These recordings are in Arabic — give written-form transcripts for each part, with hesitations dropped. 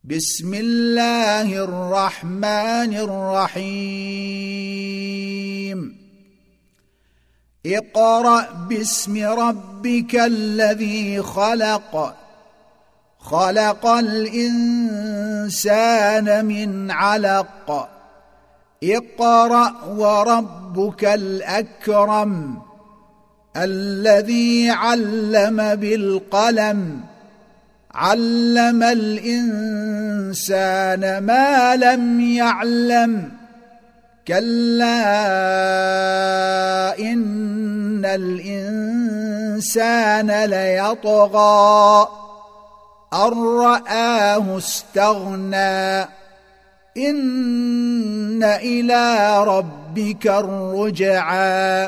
بسم الله الرحمن الرحيم اقرأ باسم ربك الذي خلق خلق الإنسان من علق اقرأ وربك الأكرم الذي علم بالقلم علم الإنسان ما لم يعلم كلا إن الإنسان ليطغى أن رآه استغنى إن إلى ربك الرجعى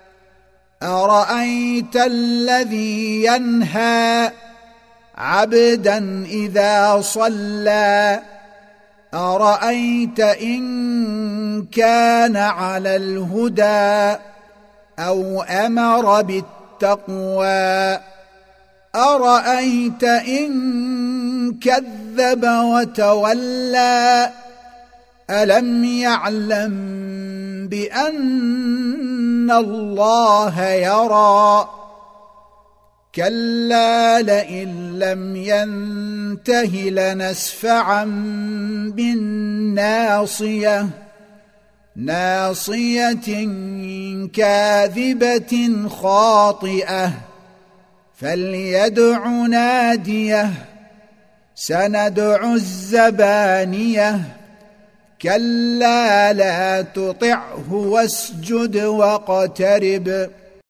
أرأيت الذي ينهى عبدا إذا صلى أرأيت إن كان على الهدى أو أمر بالتقوى أرأيت إن كذب وتولى ألم يعلم بأن الله يرى كلا لئن لم ينته لنسفعا بالناصية ناصية كاذبة خاطئة فليدع ناديه سندع الزبانية كلا لا تطعه واسجد واقترب